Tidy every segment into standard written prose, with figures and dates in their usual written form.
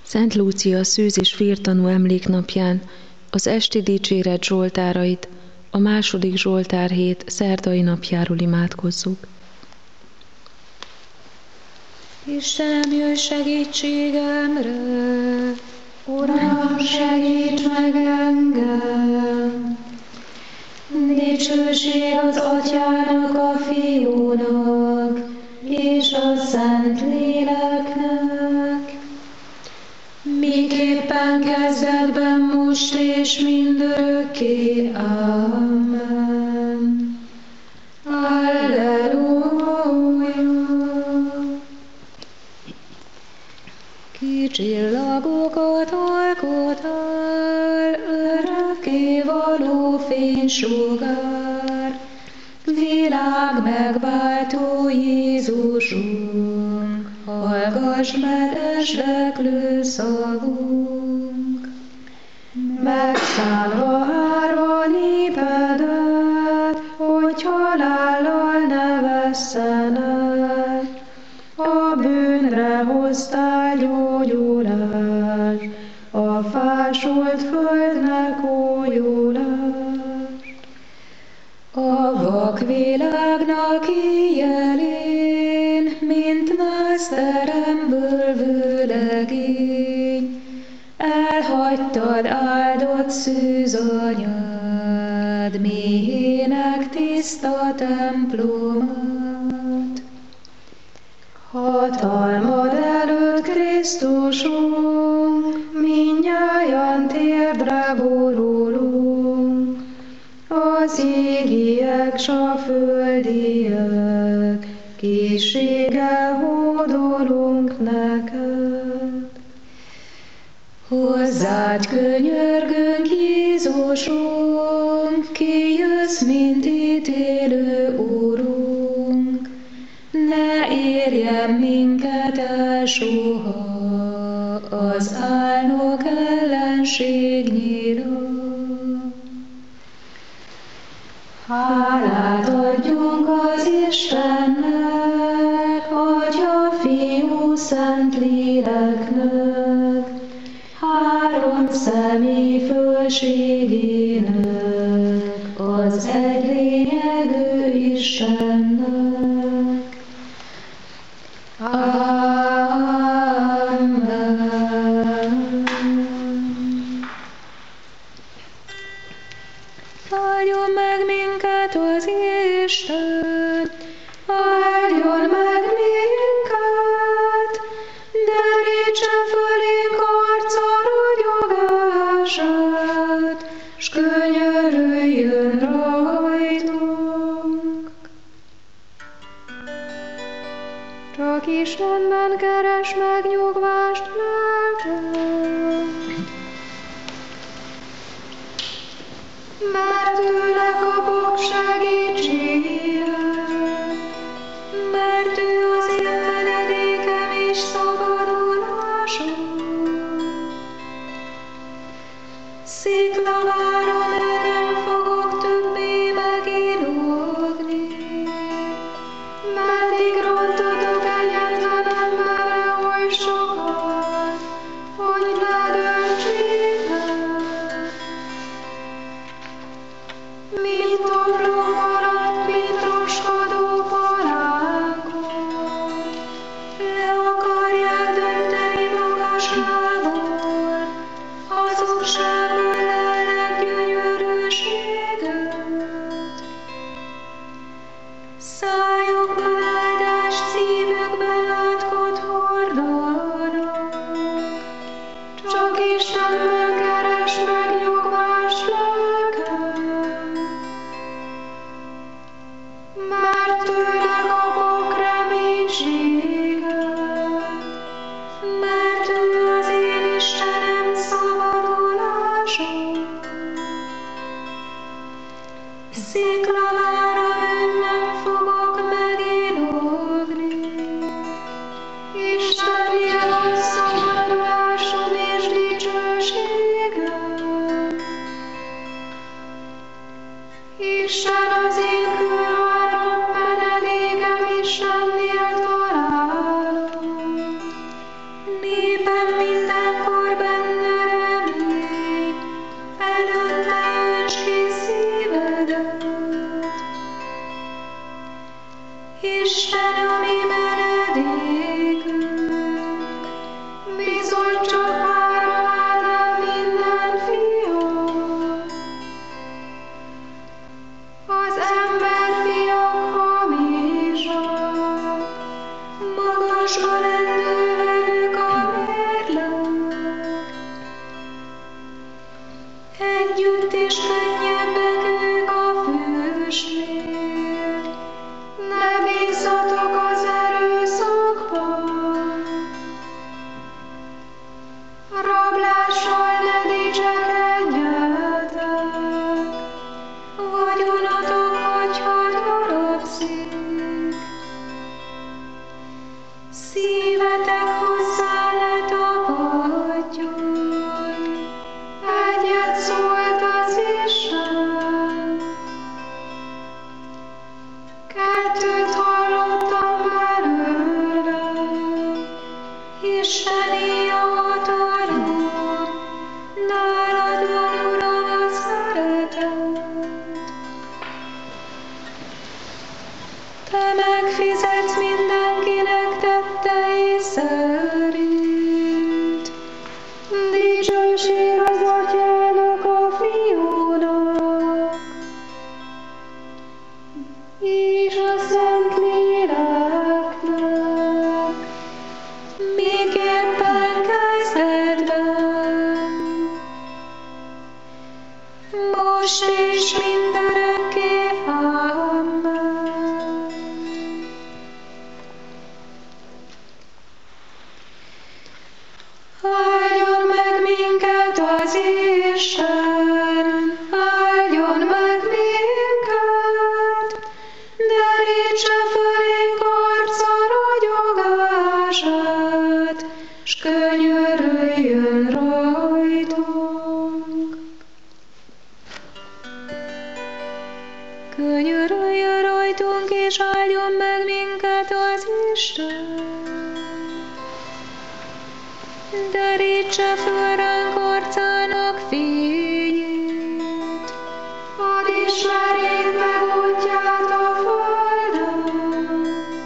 Szent Lúcia szűz és vértanú emléknapján az esti dicséret zsoltárait a második zsoltárhét szerdai napjáról imádkozzuk. Istenem, jöjj segítségemre, Uram, segíts meg engem! Dicsőség az Atyának, a Fiúnak, és a Szent Léleknek, miképpen kezdetben, most és mindörökké. Amen. Alleluja! Kicsillagokat alkotál, örökké való fénysugár, világ megváltó Jézusunk, hallgass meg esdeklő szavunk. Megszállva árva népedet, hogy halállal ne vesszenek, a bűnre hoztál gyógyulást, a fásult földnek újulást. A vak világnak éjjelén, mint nászteremből vőlegény, elhagytad áldott szűzanyád, méhének tiszta templomát. Hatalmad előtt, Krisztusunk, mindnyájan térdre borulunk, az égiek s a földiek, készséggel hódolunk neked. Hozzád könyörgünk, Jézusunk, ki jössz, mint ítélő Úrunk, ne érjen minket el soha az álnok ellenség nyíra. Hálát adjunk az Istennek, Atya, Fiú, Szent Léleknek, három személy fölségének, az egy lényegű Istennek. Amen. Áldjon meg minket az Isten, áldjon meg minket, derítse fölénk arca ragyogását, s könyörüljön rajtunk. Csak Istenben keresd meg nyugvást lelkem, mert tőle kapok segítséget, mert ő az én menedékem és szabadulásom. Sziklaváron nem fogok többé megirogni, meddig rontotok egyetlen emberre oly sokat, hogy ne döntsétek. Mint obló maradt, mint máshol ne dicsekedjetek, vagyonatok, hogyha gyarapszik. Szívetek hozzá ne tapadjon, egyet szólt az Isten. Kettőt hallottam belőle, Isteni hatalom, nálad van, Uram, a szeretet. Te megfizetsz mindenkinek tettei szerint. Dicsőség az Atyának, a Fiúnak, és a Szentléleknek, miképpen kezdetben, most és mindörökké. Amen. Áldjon meg minket az Isten, áldjon meg minket, derítse fölénk arca ragyogását, s könyörüljön rajtunk. Könyörüljön rajtunk, és áldjon meg minket az Isten. Derítse föl ránk arcának fényét, add ismerjék meg útját a földön,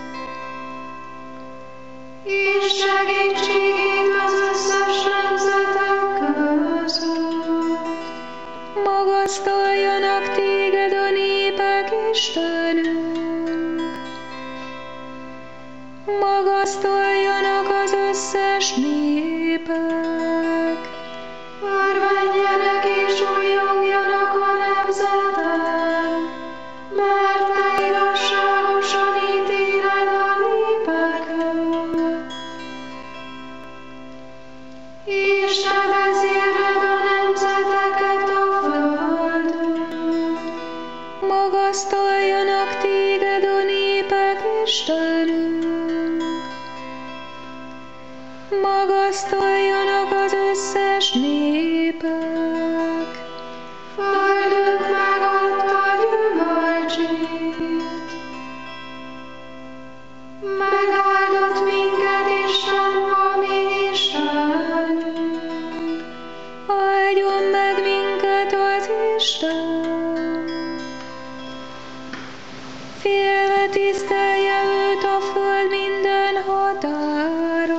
és segítségét az összes nemzetek között. Magasztaljanak téged a népek, Istenünk, magasztaljanak az összes népek, örvendjenek és újjongjanak a nemzetek, mert te igazságosan ítéled a népeket, és te vezérled a nemzeteket a földön. Magasztaljanak téged a népek, Istenünk, magasztaljanak az összes népek. Földünk megadta gyümölcsét, megáldott minket Isten, a mi Istenünk. Áldjon meg minket az Isten, félve tisztelje őt a föld minden határa.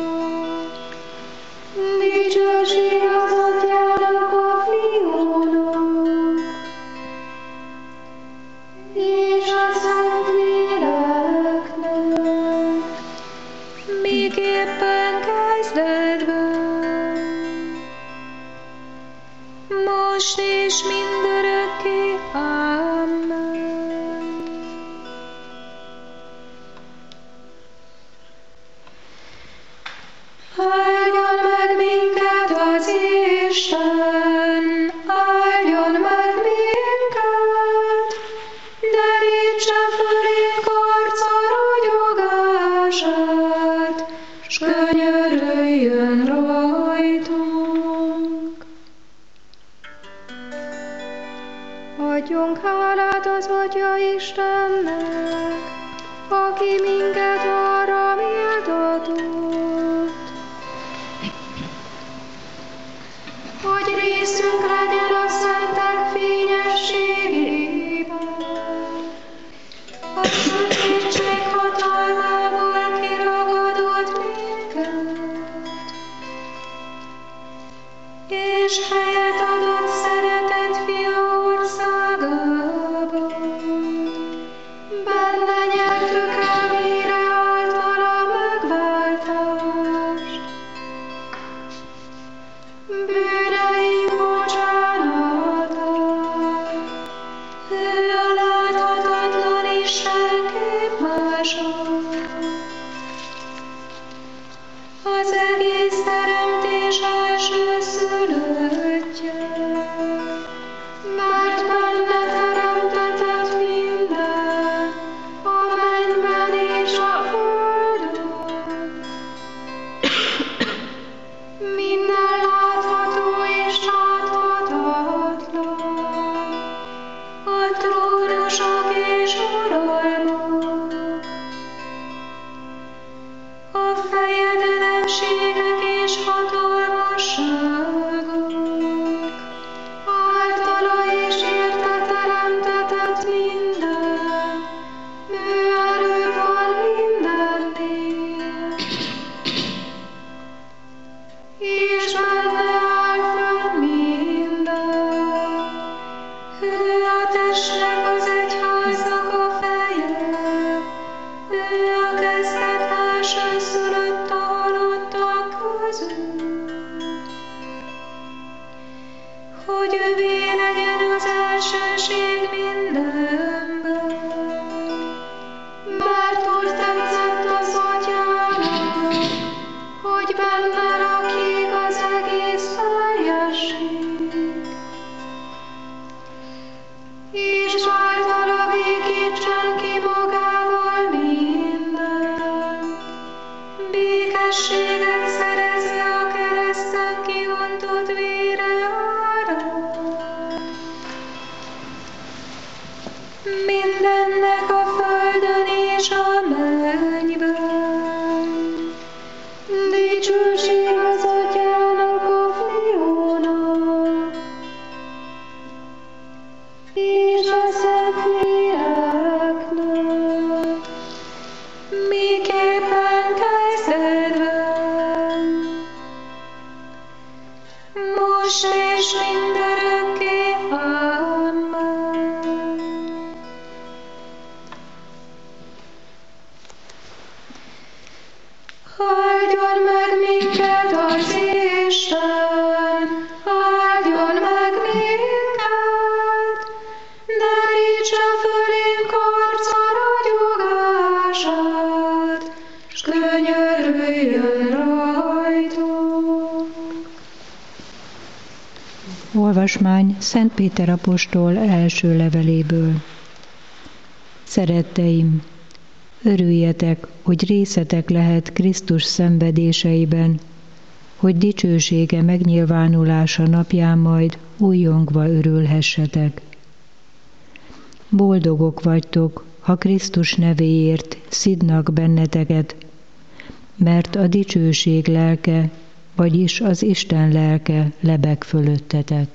Dicsőség az Atyának, a Fiúnak, és a Szentléleknek, miképpen kezdetben, most és mindörökké. Amen. Áldjon meg minket az Isten, áldjon meg minket, derítse fölénk arca ragyogását, s könyörüljön rajtunk. Adjunk hálát az Atya Istennek, aki minket arra méltatott, hogy részünk legyen a szentek fényességében, a sötétség hatalmából kiragadott minket, és helyet adott szeretett Fia országában. Benne nyertük el mire általa megváltást, bűneink bocsánatát. Ő a láthatatlan Isten képmása, az egész teremtés első dicsőségek és hatalmasságok, általa és érte teremtetett minden, ő előbb van mindennél, és benne áll fönn minden. Ő a testnek, az egyháznak a feje, ő a kezdetes szülött a halottak közül, hogy övé legyen az elsőség mindenben, mert úgy tetszett az Atyának, hogy benne lakik az egész teljesség, és általa békítsen ki magával minden, békességet szerezve a kereszten kiontott vére árán. Mindennek a földön és a mennyben, dicsőség az Atyának, a Fiúnak, és a Szentléleknek, miképpen kezdetben, most és mindörökké. Amen. Áldjon meg minket az Isten, áldjon meg minket, derítse fölénk arca ragyogását, s könyörüljön rajtunk. Olvasmány Szent Péter apostol első leveléből. Szeretteim, örüljetek, hogy részetek lehet Krisztus szenvedéseiben, hogy dicsősége megnyilvánulása napján majd újjongva örülhessetek. Boldogok vagytok, ha Krisztus nevéért szidnak benneteket, mert a dicsőség lelke, vagyis az Isten lelke lebeg fölöttetek.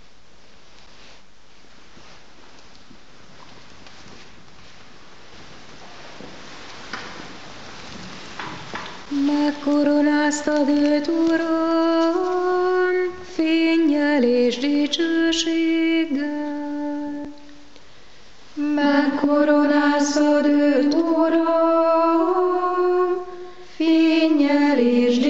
Megkoronáztad őt, Uram, fénnyel és dicsőséggel. Megkoronáztad őt, Uram, fénnyel és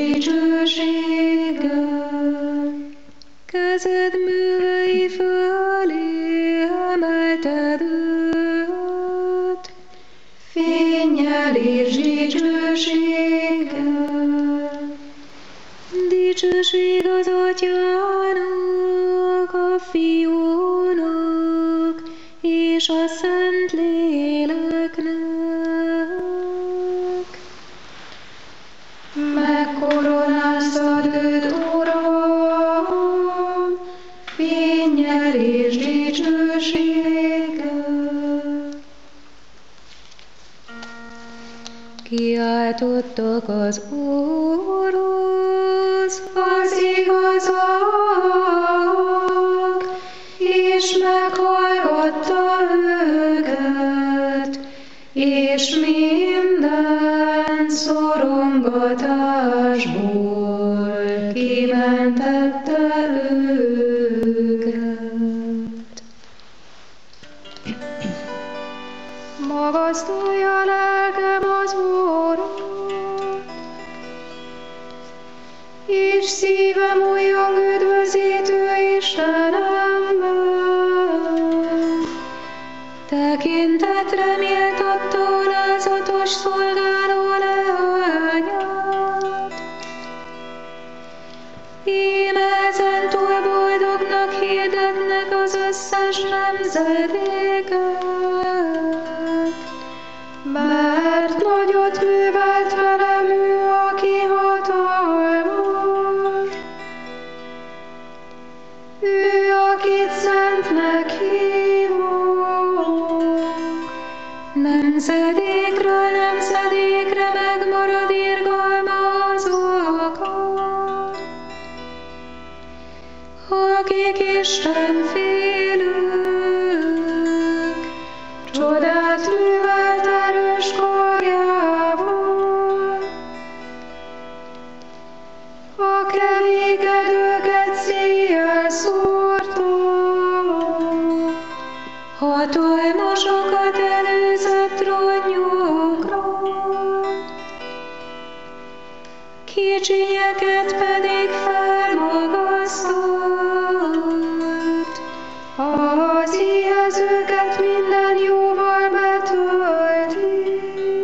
dicsőséggel. Kezed művei fölé emelted őt, fénnyel és dicsőséggel. Dicsőség az Atyának, a Fiúnak és a Szentléleknek. Megkoronáztad őt, Uram, fénnyel és dicsőséggel. Kiáltottak az Úrhoz az igazak, és meghallgatta őket, és minden szorongatásból kimentette őket. Magasztalja lelkem az Urat, és szívem újjong üdvözítő Istenemben. Tekintetre méltatta alázatos szolgáló leányát. Íme ezentúl boldognak hirdetnek az összes nemzedékek, mert nagyot művelt velem ő, aki hatalmas. Ő, akit szentnek hívunk, nemzedékről nemzedékre megmarad irgalma az Úrnak. Isten félők, csodát művelt erős karjával. A kerékedőket széjjel szórta, hatalmasokat előzött trónjukra, kicsinyeket pedig felmagasztott, az éhezőket minden jóval betölti,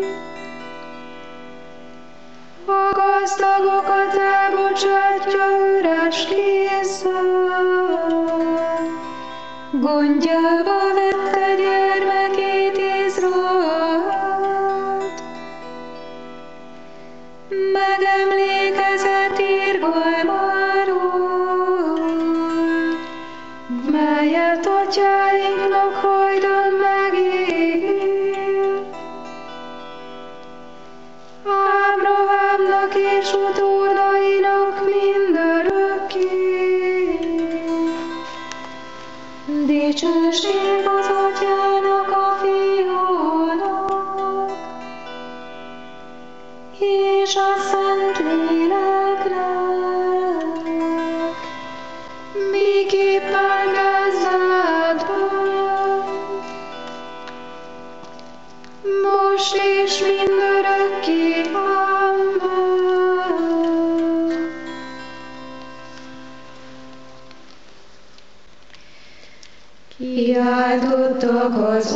a gazdagokat elbocsátja üres kézzel, gondjába vette gyermekét Izraelt, megemlékezett irgalmáról, melyet atyáinknak hajdan megígért, Ábrahámnak és utódainak mindörökké. Dicsőség az Atyának, a Fiúnak, és a Szentléleknek, miképpen kezdetben, most és mindörökké. Amen. Kiáltottak az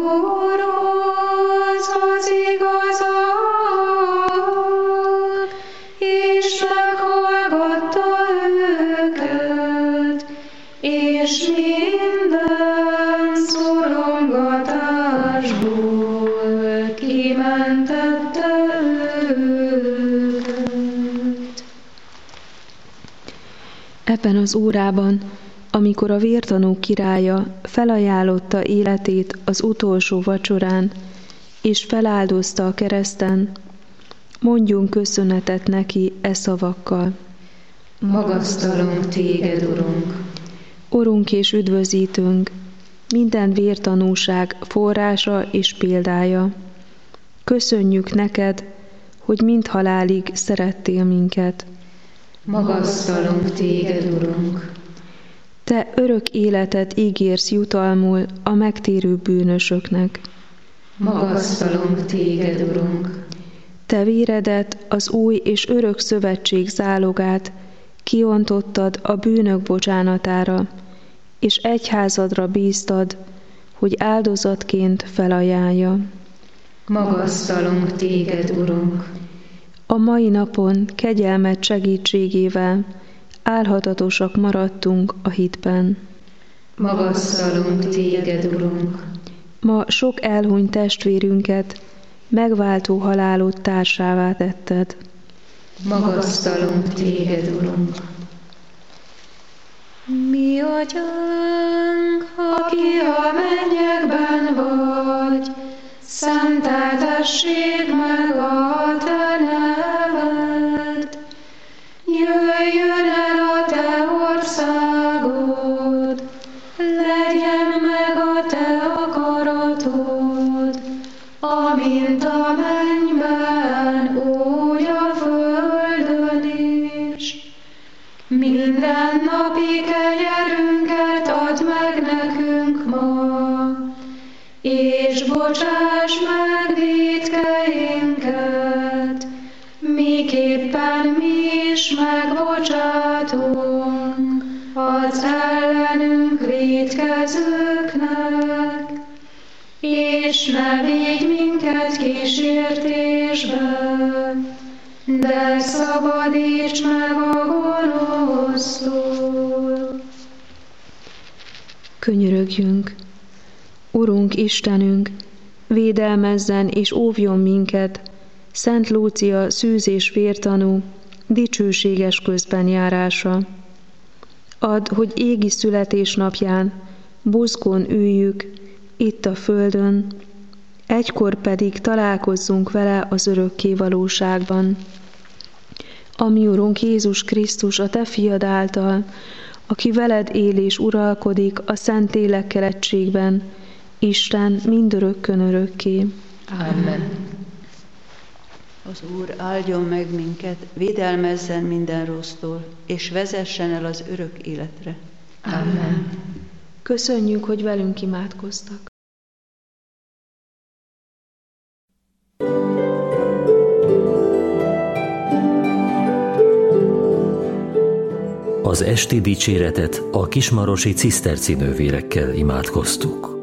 Úrhoz az igazak, és meghallgatta őket, és minden szorongatásból kimentette őket. Ebben az órában, amikor a vértanúk királya felajánlotta életét az utolsó vacsorán, és feláldozta a kereszten, mondjunk köszönetet neki e szavakkal. Magasztalunk téged, Urunk! Urunk és üdvözítőnk, minden vértanúság forrása és példája. Köszönjük neked, hogy mind halálig szerettél minket. Magasztalunk téged, Urunk! Te örök életet ígérsz jutalmul a megtérő bűnösöknek. Magasztalunk téged, Urunk! Te véredet, az új és örök szövetség zálogát kiontottad a bűnök bocsánatára, és egyházadra bíztad, hogy áldozatként felajánlja. Magasztalunk téged, Urunk! A mai napon kegyelmed segítségével álhatatosak maradtunk a hitben. Magasztalunk téged, Urunk! Ma sok elhunyt testvérünket megváltó halálod társává tetted. Magasztalunk téged, Urunk! Mi Atyánk, aki a mennyekben vagy, szenteltessék meg a te neved. Jöjjön el a te országod, legyen meg a te akaratod, amint a mennyben, úgy a földön is. Minden napi kenyerünket add meg nekünk ma, és bocsáss meg vétkeinket, miképpen mi is megbocsátunk az ellenünk vétkezőknek, és ne vigy minket kísértésbe, de szabadíts meg a gonosztól. Könyörögjünk! Urunk Istenünk, védelmezzen és óvjon minket, Szent Lúcia szűz és vértanú, dicsőséges közbenjárása. Add, hogy égi születésnapján buzgón üljük itt a földön, egykor pedig találkozzunk vele az örökké valóságban. A mi Urunk Jézus Krisztus, a te fiad által, aki veled él és uralkodik a szent lélekkel egységben, Isten mindörökkön örökké. Amen. Az Úr áldjon meg minket, védelmezzen minden rossztól, és vezessen el az örök életre. Amen. Köszönjük, hogy velünk imádkoztak. Az esti dicséretet a kismarosi ciszterci nővérekkel imádkoztuk.